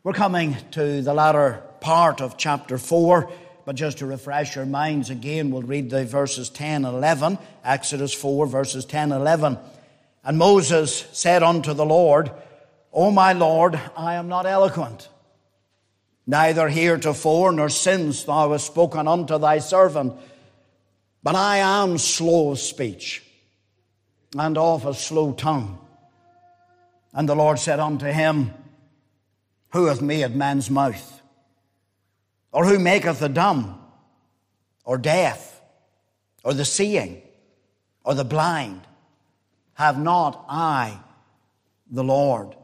We're coming to the latter part of chapter 4, but just to refresh your minds again, we'll read the verses 10 and 11, Exodus 4, verses 10 and 11. And Moses said unto the Lord, O my Lord, I am not eloquent, neither heretofore nor since thou hast spoken unto thy servant, but I am slow of speech, and of a slow tongue. And the Lord said unto him, Who hath made man's mouth? Or who maketh the dumb, or deaf, or the seeing, or the blind? Have not I the Lord?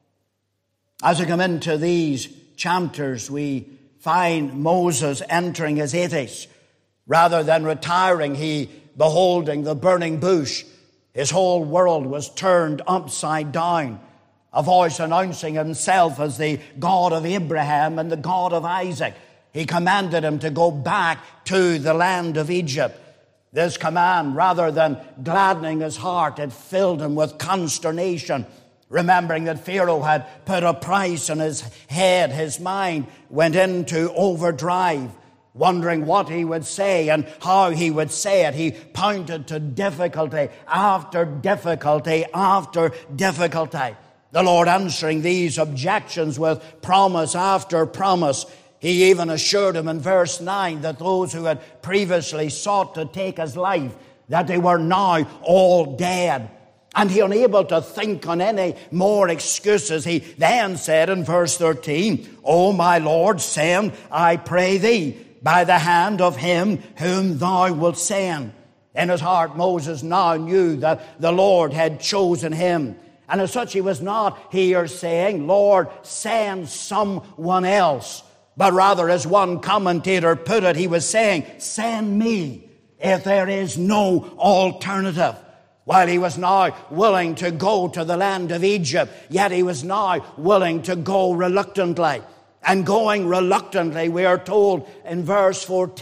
As we come into these chapters, we find Moses entering his 80s. Rather than retiring, he, beholding the burning bush, his whole world was turned upside down. A voice announcing himself as the God of Abraham and the God of Isaac. He commanded him to go back to the land of Egypt. This command, rather than gladdening his heart, it filled him with consternation. Remembering that Pharaoh had put a price on his head, his mind went into overdrive. Wondering what he would say and how he would say it, he pointed to difficulty after difficulty after difficulty. The Lord answering these objections with promise after promise. He even assured him in verse 9 that those who had previously sought to take his life, that they were now all dead. And he, unable to think on any more excuses, he then said in verse 13, O my Lord, send, I pray thee, by the hand of him whom thou wilt send. In his heart, Moses now knew that the Lord had chosen him. And as such, he was not here saying, Lord, send someone else. But rather, as one commentator put it, he was saying, send me if there is no alternative. While he was now willing to go to the land of Egypt, yet he was now willing to go reluctantly. And going reluctantly, we are told in verse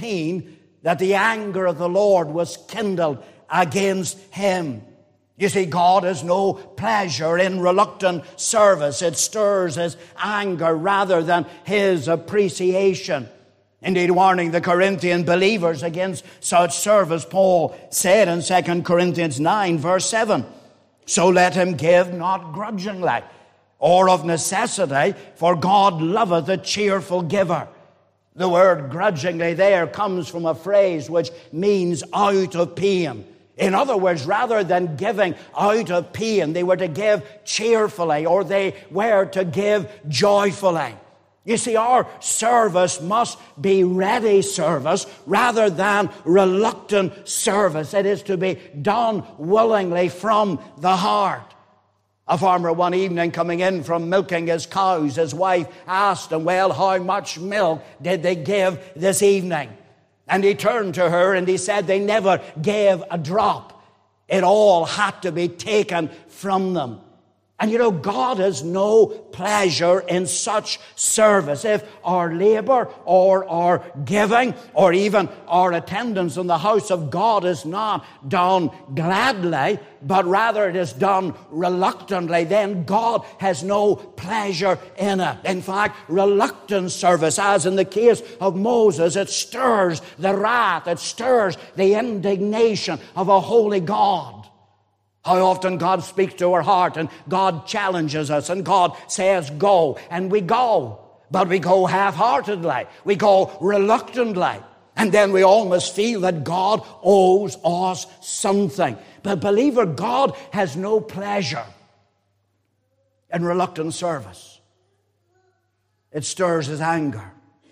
14 that the anger of the Lord was kindled against him. You see, God has no pleasure in reluctant service. It stirs his anger rather than his appreciation. Indeed, warning the Corinthian believers against such service, Paul said in 2 Corinthians 9, verse 7, So let him give not grudgingly, or of necessity, for God loveth a cheerful giver. The word grudgingly there comes from a phrase which means out of pain. In other words, rather than giving out of pain, they were to give cheerfully, or they were to give joyfully. You see, our service must be ready service rather than reluctant service. It is to be done willingly from the heart. A farmer one evening coming in from milking his cows, his wife asked him, well, how much milk did they give this evening? And he turned to her and he said they never gave a drop. It all had to be taken from them. And you know, God has no pleasure in such service. If our labor or our giving or even our attendance in the house of God is not done gladly, but rather it is done reluctantly, then God has no pleasure in it. In fact, reluctant service, as in the case of Moses, it stirs the wrath, it stirs the indignation of a holy God. How often God speaks to our heart and God challenges us and God says go, and we go. But we go half-heartedly. We go reluctantly. And then we almost feel that God owes us something. But believer, God has no pleasure in reluctant service. It stirs his anger.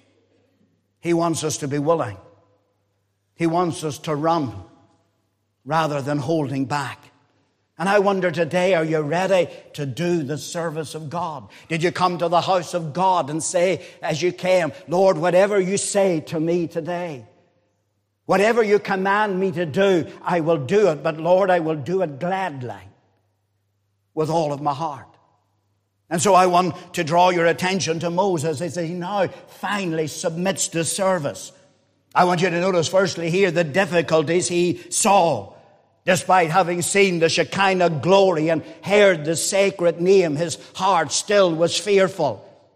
He wants us to be willing. He wants us to run rather than holding back. And I wonder today, are you ready to do the service of God? Did you come to the house of God and say, as you came, Lord, whatever you say to me today, whatever you command me to do, I will do it. But Lord, I will do it gladly with all of my heart. And so I want to draw your attention to Moses as he now finally submits to service. I want you to notice firstly here the difficulties he saw. Despite having seen the Shekinah glory and heard the sacred name, his heart still was fearful.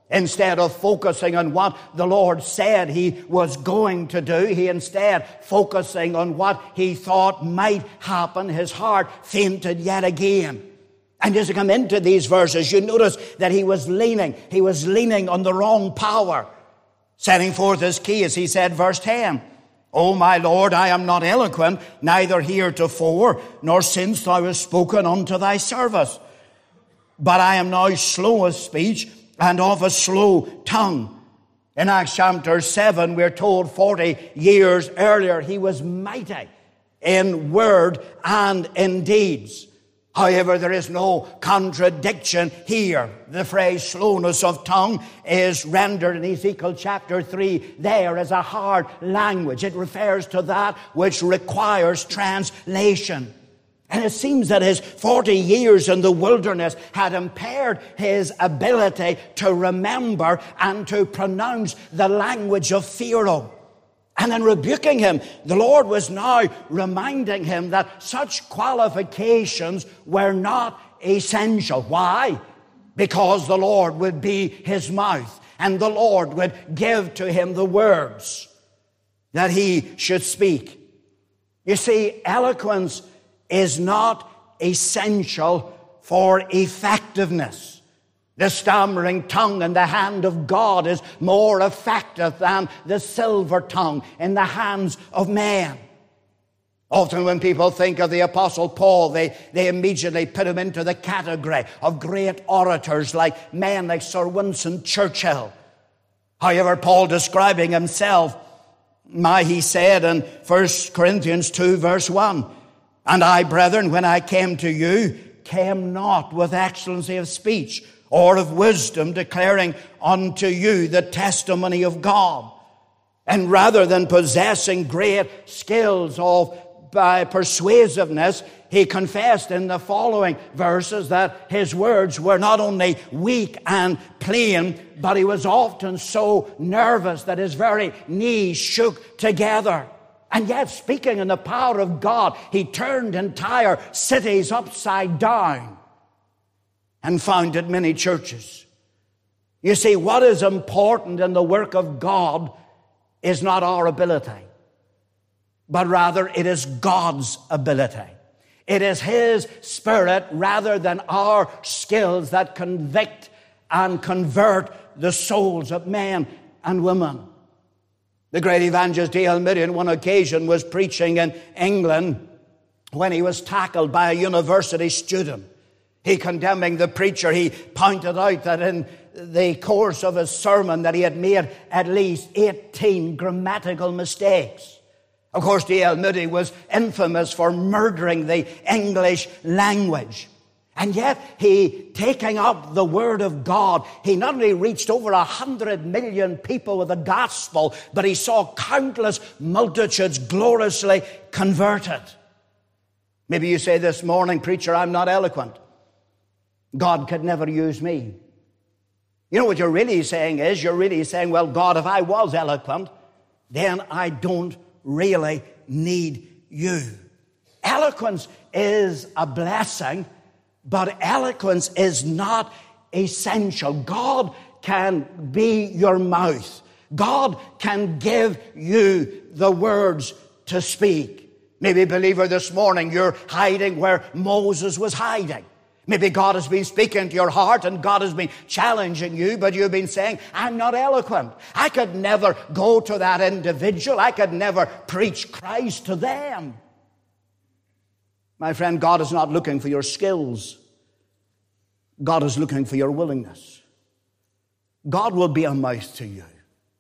Instead of focusing on what the Lord said he was going to do, he instead focusing on what he thought might happen. His heart fainted yet again. And as you come into these verses, you notice that he was leaning on the wrong power. Setting forth his case, he said, verse 10, O my Lord, I am not eloquent, neither heretofore, nor since thou hast spoken unto thy service. But I am now slow of speech, and of a slow tongue. In Acts chapter 7, we're told 40 years earlier, he was mighty in word and in deeds. However, there is no contradiction here. The phrase slowness of tongue is rendered in Ezekiel chapter 3 there as a hard language. It refers to that which requires translation. And it seems that his 40 years in the wilderness had impaired his ability to remember and to pronounce the language of Pharaoh. And in rebuking him, the Lord was now reminding him that such qualifications were not essential. Why? Because the Lord would be his mouth, and the Lord would give to him the words that he should speak. You see, eloquence is not essential for effectiveness. The stammering tongue in the hand of God is more effective than the silver tongue in the hands of man. Often when people think of the Apostle Paul, they immediately put him into the category of great orators like men like Sir Winston Churchill. However, Paul describing himself, he said in 1 Corinthians 2 verse 1, And I, brethren, when I came to you, came not with excellency of speech or of wisdom, declaring unto you the testimony of God. And rather than possessing great skills by persuasiveness, he confessed in the following verses that his words were not only weak and plain, but he was often so nervous that his very knees shook together. And yet, speaking in the power of God, he turned entire cities upside down and founded many churches. You see, what is important in the work of God is not our ability, but rather it is God's ability. It is His Spirit rather than our skills that convict and convert the souls of men and women. The great evangelist D.L. Moody on one occasion was preaching in England when he was tackled by a university student. He condemning the preacher, he pointed out that in the course of his sermon that he had made at least 18 grammatical mistakes. Of course, D.L. Moody was infamous for murdering the English language. And yet, he, taking up the Word of God, he not only reached over 100 million people with the gospel, but he saw countless multitudes gloriously converted. Maybe you say this morning, preacher, I'm not eloquent. God could never use me. You know what you're really saying is, you're really saying, well, God, if I was eloquent, then I don't really need you. Eloquence is a blessing, but eloquence is not essential. God can be your mouth. God can give you the words to speak. Maybe, believer, this morning you're hiding where Moses was hiding. Maybe God has been speaking to your heart and God has been challenging you, but you've been saying, I'm not eloquent. I could never go to that individual. I could never preach Christ to them. My friend, God is not looking for your skills. God is looking for your willingness. God will be a mouth to you.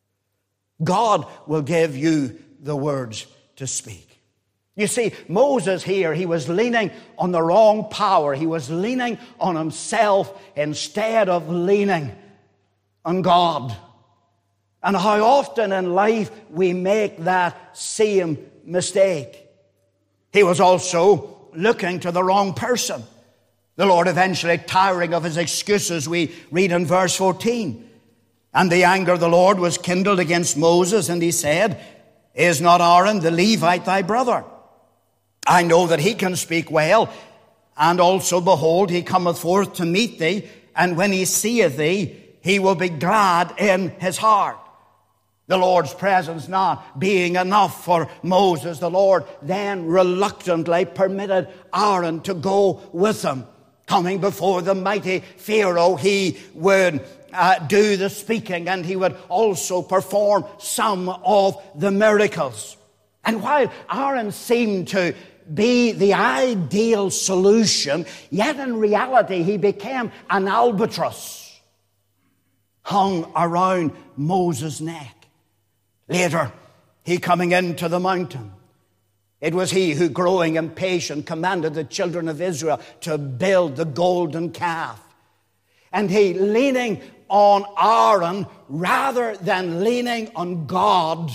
God will give you the words to speak. You see, Moses here, he was leaning on the wrong power. He was leaning on himself instead of leaning on God. And how often in life we make that same mistake. He was also looking to the wrong person. The Lord eventually, tiring of his excuses, we read in verse 14, And the anger of the Lord was kindled against Moses, and he said, Is not Aaron the Levite thy brother? I know that he can speak well, and also, behold, he cometh forth to meet thee, and when he seeth thee, he will be glad in his heart. The Lord's presence not being enough for Moses, the Lord then reluctantly permitted Aaron to go with him. Coming before the mighty Pharaoh, he would do the speaking, and he would also perform some of the miracles. And while Aaron seemed to be the ideal solution, yet in reality he became an albatross hung around Moses' neck. Later, he coming into the mountain, it was he who, growing impatient, commanded the children of Israel to build the golden calf. And he, leaning on Aaron rather than leaning on God,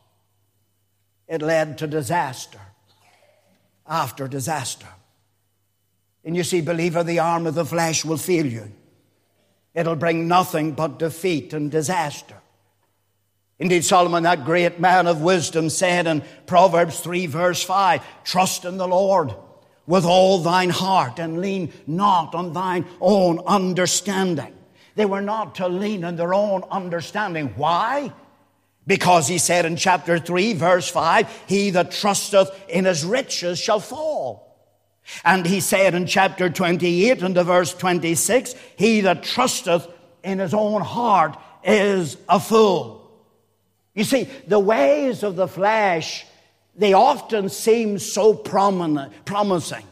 it led to disaster after disaster. And you see, believer, the arm of the flesh will fail you. It'll bring nothing but defeat and disaster. Indeed, Solomon, that great man of wisdom, said in Proverbs 3 verse 5, trust in the Lord with all thine heart and lean not on thine own understanding. They were not to lean on their own understanding. Why? Because he said in chapter 3 verse 5, he that trusteth in his riches shall fall. And he said in chapter 28 and verse 26, he that trusteth in his own heart is a fool. You see, the ways of the flesh, they often seem so promising.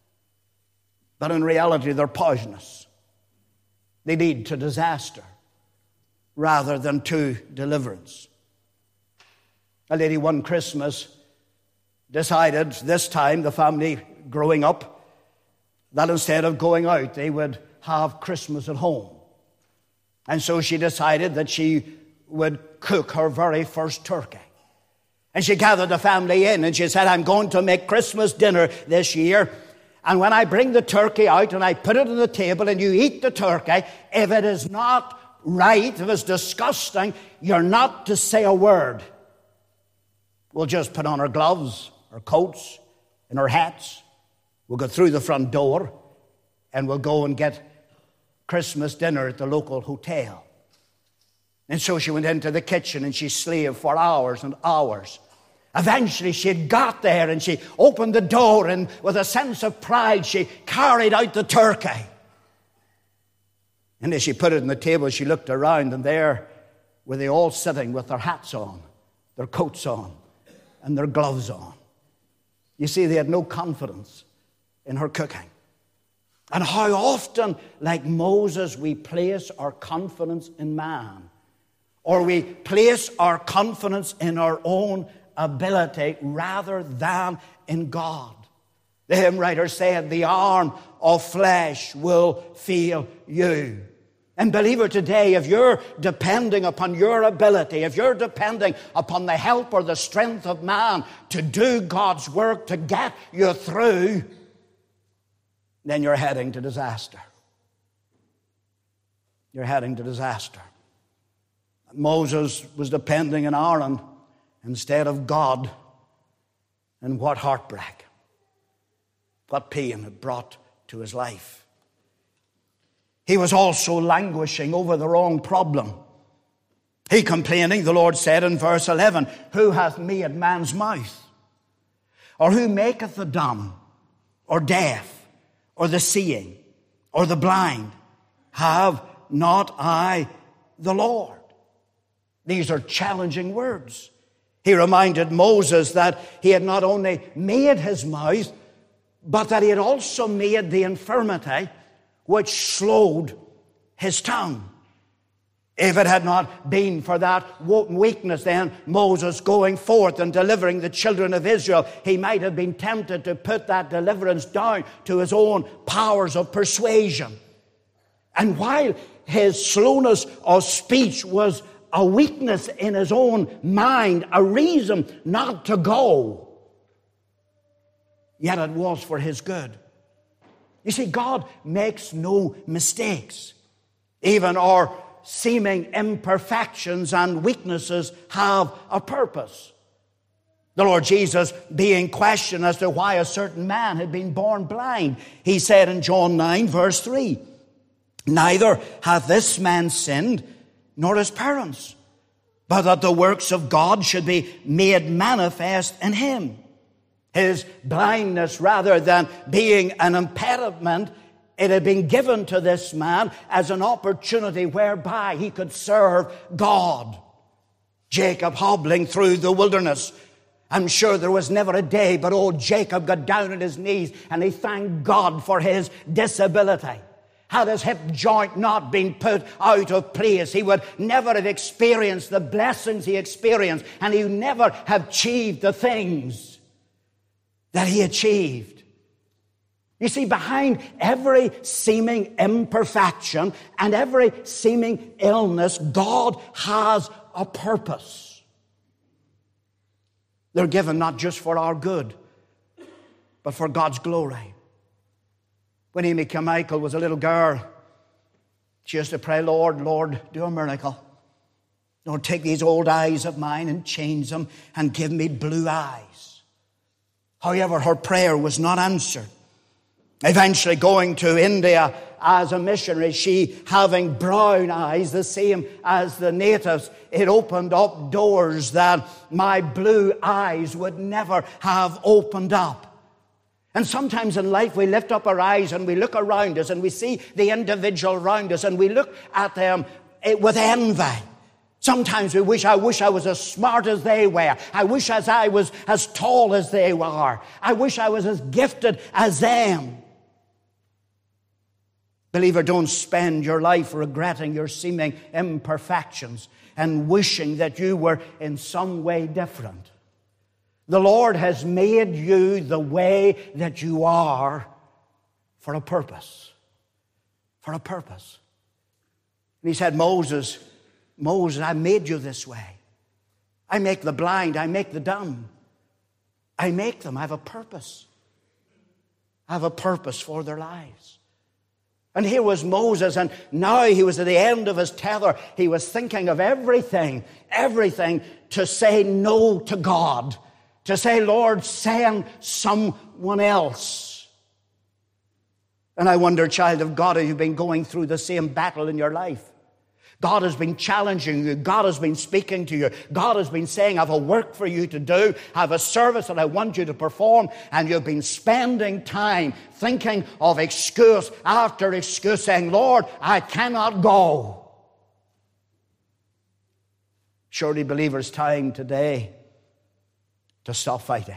But in reality, they're poisonous. They lead to disaster rather than to deliverance. A lady one Christmas decided, this time the family growing up, that instead of going out, they would have Christmas at home. And so she decided that she would cook her very first turkey. And she gathered the family in and she said, I'm going to make Christmas dinner this year. And when I bring the turkey out and I put it on the table and you eat the turkey, if it is not right, if it's disgusting, you're not to say a word. We'll just put on our gloves, our coats, and our hats. We'll go through the front door and we'll go and get Christmas dinner at the local hotel. And so she went into the kitchen and she slaved for hours and hours. Eventually she had got there and she opened the door, and with a sense of pride she carried out the turkey. And as she put it on the table, she looked around, and there were they all sitting with their hats on, their coats on, and their gloves on. You see, they had no confidence in her cooking. And how often, like Moses, we place our confidence in man, or we place our confidence in our own ability rather than in God. The hymn writer said, the arm of flesh will fail you. And believer, today, if you're depending upon your ability, if you're depending upon the help or the strength of man to do God's work to get you through, then you're heading to disaster. You're heading to disaster. Moses was depending on Aaron instead of God. And what heartbreak, what pain it brought to his life. He was also languishing over the wrong problem. He complaining, the Lord said in verse 11, who hath made man's mouth? Or who maketh the dumb, or deaf, or the seeing, or the blind? Have not I the Lord? These are challenging words. He reminded Moses that he had not only made his mouth, but that he had also made the infirmity which slowed his tongue. If it had not been for that weakness, then Moses going forth and delivering the children of Israel, he might have been tempted to put that deliverance down to his own powers of persuasion. And while his slowness of speech was a weakness in his own mind, a reason not to go, yet it was for his good. You see, God makes no mistakes. Even our seeming imperfections and weaknesses have a purpose. The Lord Jesus, being questioned as to why a certain man had been born blind, he said in John 9 verse 3, Neither hath this man sinned, nor his parents, but that the works of God should be made manifest in him. His blindness, rather than being an impediment, it had been given to this man as an opportunity whereby he could serve God. Jacob hobbling through the wilderness. I'm sure there was never a day but old Jacob got down on his knees and he thanked God for his disability. Had his hip joint not been put out of place, he would never have experienced the blessings he experienced, and he would never have achieved the things that he achieved. You see, behind every seeming imperfection and every seeming illness, God has a purpose. They're given not just for our good, but for God's glory. When Amy Carmichael was a little girl, she used to pray, Lord, do a miracle. Lord, take these old eyes of mine and change them and give me blue eyes. However, her prayer was not answered. Eventually going to India as a missionary, she having brown eyes, the same as the natives, it opened up doors that my blue eyes would never have opened up. And sometimes in life we lift up our eyes and we look around us and we see the individual around us and we look at them with envy. Sometimes we wish I was as smart as they were. I wish I was as tall as they were. I wish I was as gifted as them. Believer, don't spend your life regretting your seeming imperfections and wishing that you were in some way different. The Lord has made you the way that you are for a purpose. For a purpose. And he said, Moses, I made you this way. I make the blind, I make the dumb. I make them. I have a purpose. I have a purpose for their lives. And here was Moses, and now he was at the end of his tether. He was thinking of everything to say no to God. To say, Lord, send someone else. And I wonder, child of God, have you been going through the same battle in your life? God has been challenging you. God has been speaking to you. God has been saying, I have a work for you to do. I have a service that I want you to perform. And you've been spending time thinking of excuse after excuse, saying, Lord, I cannot go. Surely, believers, time today to stop fighting.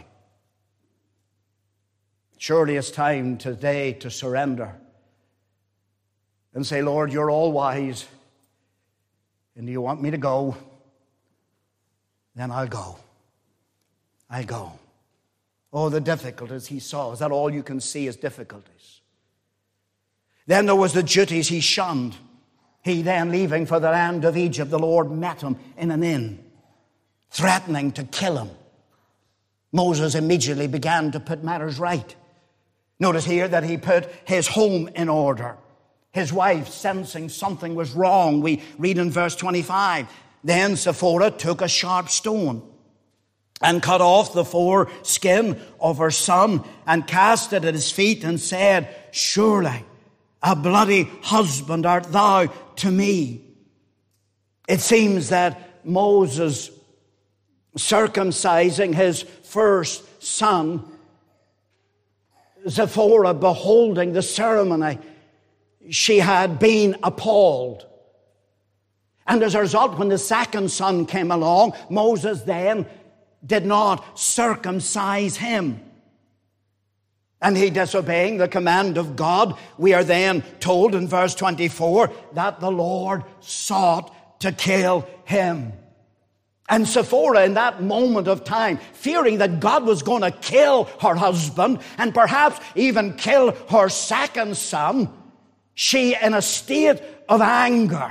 Surely it's time today to surrender and say, Lord, you're all wise. And do you want me to go? Then I'll go. I go. Oh, the difficulties he saw. Is that all you can see is difficulties? Then there was the duties he shunned. He then, leaving for the land of Egypt, the Lord met him in an inn, threatening to kill him. Moses immediately began to put matters right. Notice here that he put his home in order. His wife, sensing something was wrong, we read in verse 25, then Zipporah took a sharp stone and cut off the foreskin of her son and cast it at his feet and said, surely a bloody husband art thou to me. It seems that Moses circumcising his first son, Zipporah beholding the ceremony, she had been appalled. And as a result, when the second son came along, Moses then did not circumcise him. And he disobeying the command of God, we are then told in verse 24 that the Lord sought to kill him. And Zipporah, in that moment of time, fearing that God was going to kill her husband and perhaps even kill her second son, she, in a state of anger,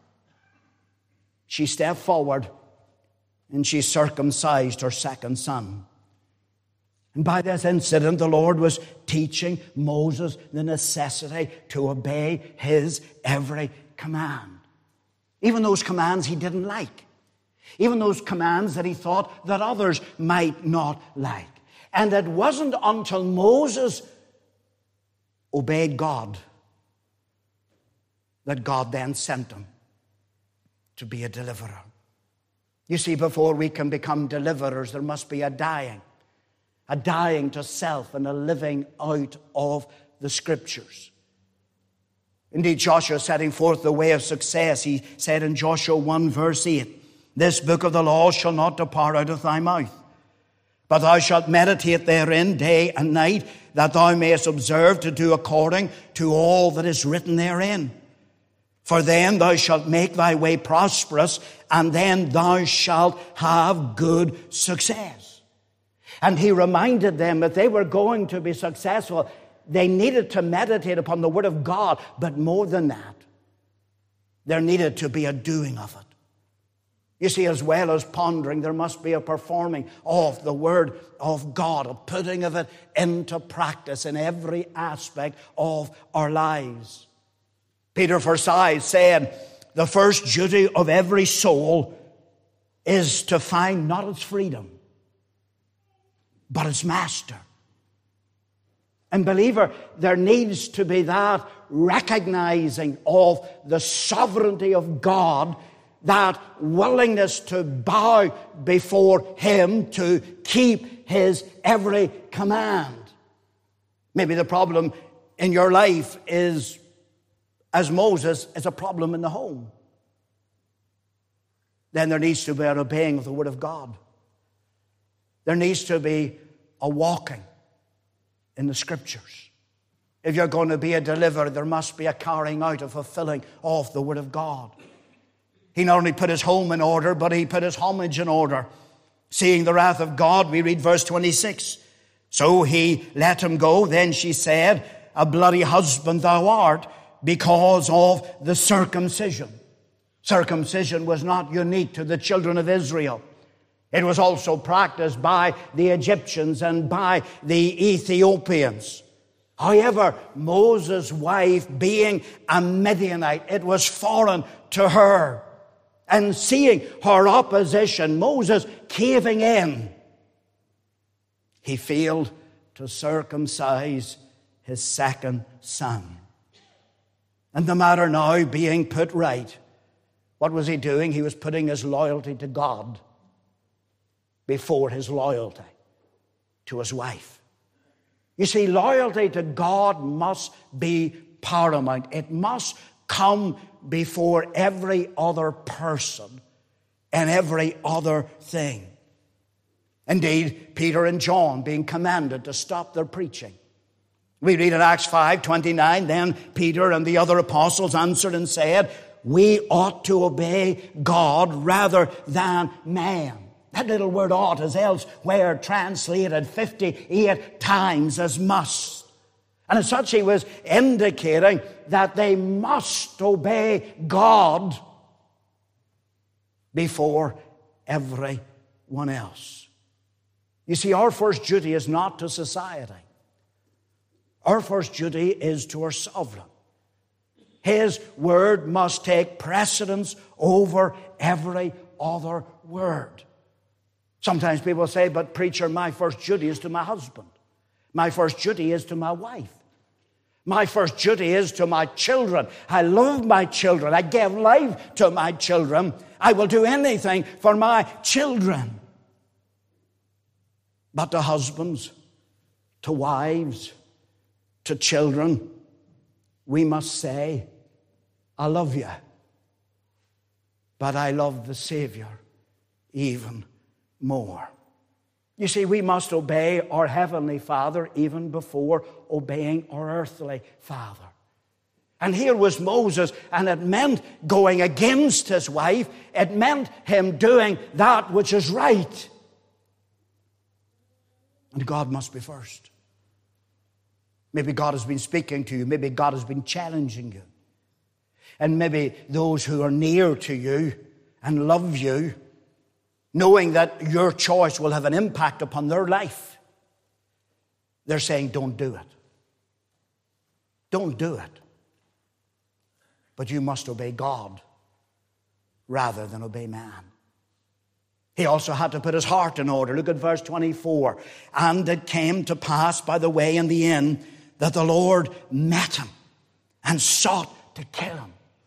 she stepped forward and she circumcised her second son. And by this incident, the Lord was teaching Moses the necessity to obey his every command. Even those commands he didn't like. Even those commands that he thought that others might not like. And it wasn't until Moses obeyed God that God then sent him to be a deliverer. You see, before we can become deliverers, there must be a dying to self and a living out of the Scriptures. Indeed, Joshua, setting forth the way of success, he said in Joshua 1 verse 8, "This book of the law shall not depart out of thy mouth, but thou shalt meditate therein day and night, that thou mayest observe to do according to all that is written therein. For then thou shalt make thy way prosperous, and then thou shalt have good success." And he reminded them that they were going to be successful. They needed to meditate upon the Word of God, but more than that, there needed to be a doing of it. You see, as well as pondering, there must be a performing of the Word of God, a putting of it into practice in every aspect of our lives. Peter Forsyth said, "The first duty of every soul is to find not its freedom, but its master." And believer, there needs to be that recognizing of the sovereignty of God, that willingness to bow before Him, to keep His every command. Maybe the problem in your life is, as Moses, is a problem in the home. Then there needs to be an obeying of the Word of God. There needs to be a walking in the Scriptures. If you're going to be a deliverer, there must be a carrying out, a fulfilling of the Word of God. He not only put his home in order, but he put his homage in order. Seeing the wrath of God, we read verse 26. "So he let him go. Then she said, A bloody husband thou art, because of the circumcision." Circumcision was not unique to the children of Israel. It was also practiced by the Egyptians and by the Ethiopians. However, Moses' wife, being a Midianite, it was foreign to her. And seeing her opposition, Moses caving in, he failed to circumcise his second son. And the matter now being put right, what was he doing? He was putting his loyalty to God before his loyalty to his wife. You see, loyalty to God must be paramount. It must come before every other person and every other thing. Indeed, Peter and John being commanded to stop their preaching. We read in Acts 5:29, "Then Peter and the other apostles answered and said, We ought to obey God rather than man." That little word "ought" is elsewhere translated 58 times as "must." And as such, he was indicating that they must obey God before everyone else. You see, our first duty is not to society. Our first duty is to our sovereign. His word must take precedence over every other word. Sometimes people say, "But preacher, my first duty is to my husband. My first duty is to my wife. My first duty is to my children. I love my children. I give life to my children. I will do anything for my children." But to husbands, to wives, to children, we must say, "I love you, but I love the Savior even more." You see, we must obey our Heavenly Father even before obeying our earthly father. And here was Moses, and it meant going against his wife. It meant him doing that which is right. And God must be first. Maybe God has been speaking to you. Maybe God has been challenging you. And maybe those who are near to you and love you, knowing that your choice will have an impact upon their life, they're saying, "Don't do it. Don't do it." But you must obey God rather than obey man. He also had to put his heart in order. Look at verse 24. "And it came to pass by the way in the inn that the Lord met him and sought to kill him."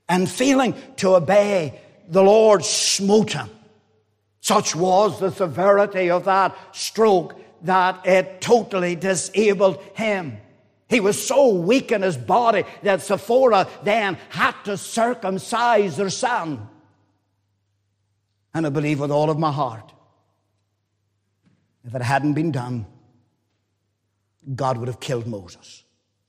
and failing to obey, the Lord smote him. Such was the severity of that stroke that it totally disabled him. He was so weak in his body that Zipporah then had to circumcise their son. And I believe with all of my heart, if it hadn't been done, God would have killed Moses.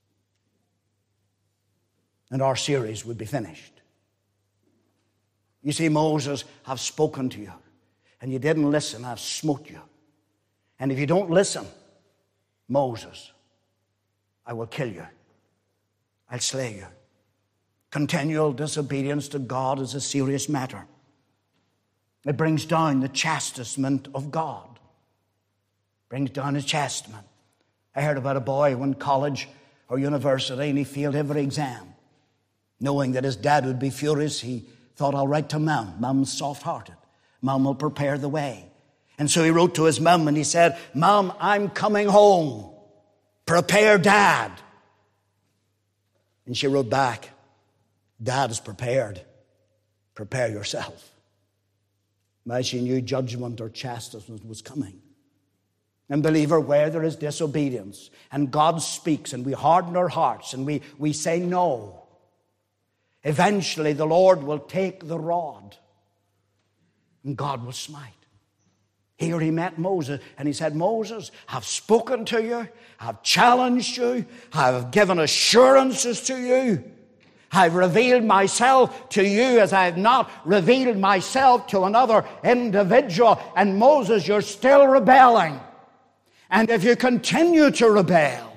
And our series would be finished. You see, Moses, I've spoken to you, and you didn't listen, I've smote you. And if you don't listen, Moses, I will kill you. I'll slay you. Continual disobedience to God is a serious matter. It brings down the chastisement of God. Brings down his chastisement. I heard about a boy who went to college or university and he failed every exam. Knowing that his dad would be furious, he thought, I'll write to Mom. Mom's soft-hearted. Mom will prepare the way. And so he wrote to his mom and he said, Mom, I'm coming home. Prepare Dad. And she wrote back, Dad is prepared. Prepare yourself. Now she knew judgment or chastisement was coming. And believer, where there is disobedience and God speaks and we harden our hearts and we say no, eventually the Lord will take the rod and God will smite. Here he met Moses and he said, Moses, I've spoken to you, I've challenged you, I've given assurances to you, I've revealed myself to you as I have not revealed myself to another individual. And Moses, you're still rebelling. And if you continue to rebel,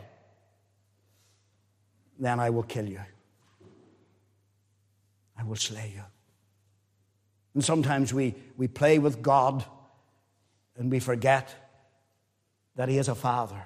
then I will kill you. I will slay you. And sometimes we play with God and we forget that he is a father.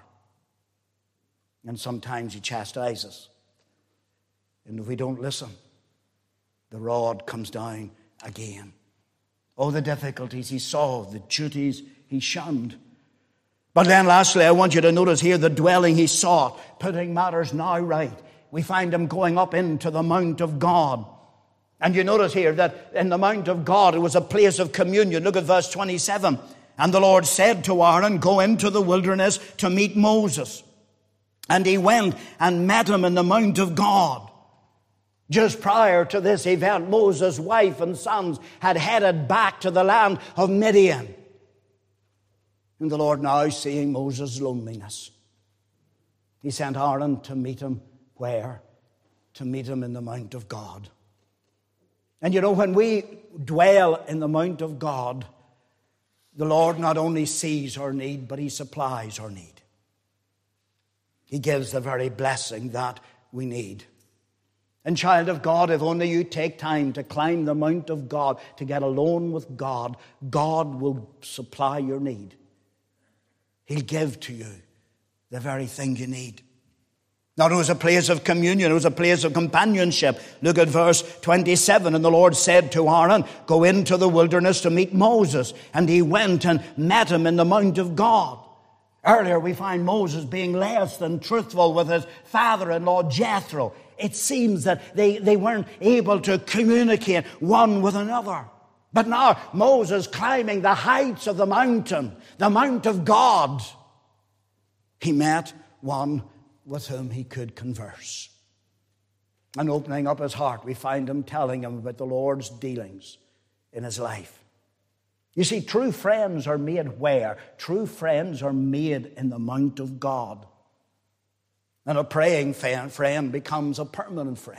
And sometimes he chastises. And if we don't listen, the rod comes down again. Oh, the difficulties he saw, the duties he shunned. But then lastly, I want you to notice here the dwelling he sought, putting matters now right. We find him going up into the Mount of God. And you notice here that in the Mount of God, it was a place of communion. Look at verse 27. And the Lord said to Aaron, go into the wilderness to meet Moses. And he went and met him in the Mount of God. Just prior to this event, Moses' wife and sons had headed back to the land of Midian. And the Lord, now seeing Moses' loneliness, he sent Aaron to meet him where? To meet him in the Mount of God. And you know, when we dwell in the Mount of God, the Lord not only sees our need, but he supplies our need. He gives the very blessing that we need. And child of God, if only you take time to climb the Mount of God, to get alone with God, God will supply your need. He'll give to you the very thing you need. Now, it was a place of communion. It was a place of companionship. Look at verse 27. And the Lord said to Aaron, go into the wilderness to meet Moses. And he went and met him in the Mount of God. Earlier, we find Moses being less than truthful with his father-in-law Jethro. It seems that they weren't able to communicate one with another. But now, Moses climbing the heights of the mountain, the Mount of God, he met one with whom he could converse. And opening up his heart, we find him telling him about the Lord's dealings in his life. You see, true friends are made where? True friends are made in the Mount of God. And a praying friend becomes a permanent friend.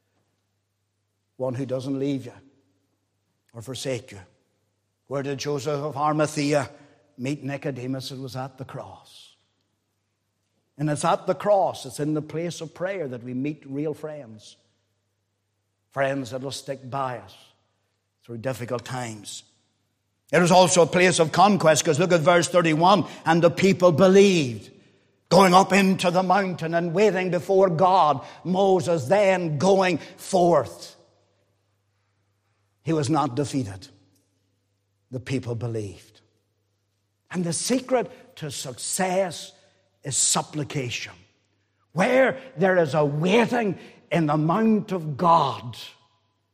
One who doesn't leave you or forsake you. Where did Joseph of Arimathea meet Nicodemus? It was at the cross. And it's at the cross, it's in the place of prayer that we meet real friends. Friends that will stick by us through difficult times. It was also a place of conquest, because look at verse 31. And the people believed. Going up into the mountain and waiting before God. Moses then going forth. He was not defeated. The people believed. And the secret to success is supplication. Where there is a waiting in the Mount of God,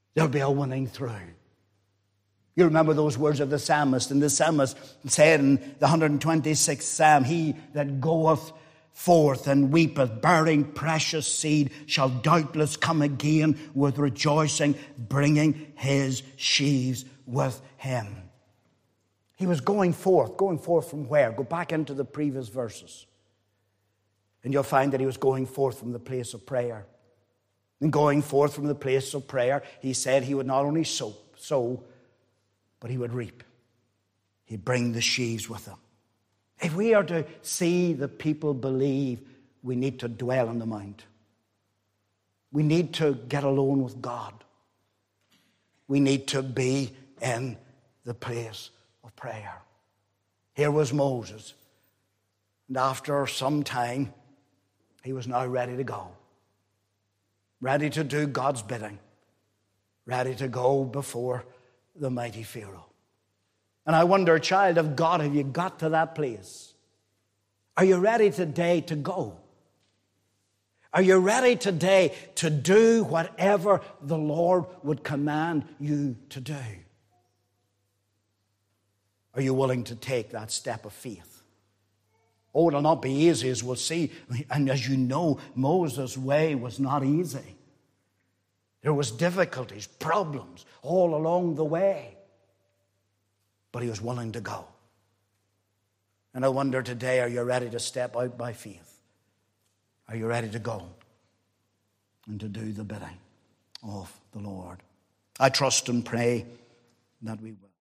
There'll be a winning through. You remember those words of the psalmist, and the psalmist said in the 126th Psalm, he that goeth forth and weepeth, bearing precious seed, shall doubtless come again with rejoicing, bringing his sheaves with him. He was going forth from where? Go back into the previous verses, and you'll find that he was going forth from the place of prayer. And going forth from the place of prayer, he said he would not only sow, but he would reap. He'd bring the sheaves with him. If we are to see the people believe, we need to dwell on the mount. We need to get alone with God. We need to be in the place of prayer. Here was Moses. And after some time, he was now ready to go. Ready to do God's bidding. Ready to go before the mighty Pharaoh. And I wonder, child of God, have you got to that place? Are you ready today to go? Are you ready today to do whatever the Lord would command you to do? Are you willing to take that step of faith? Oh, it'll not be easy, as we'll see. And as you know, Moses' way was not easy. There was difficulties, problems all along the way. But he was willing to go. And I wonder today, are you ready to step out by faith? Are you ready to go and to do the bidding of the Lord? I trust and pray that we will.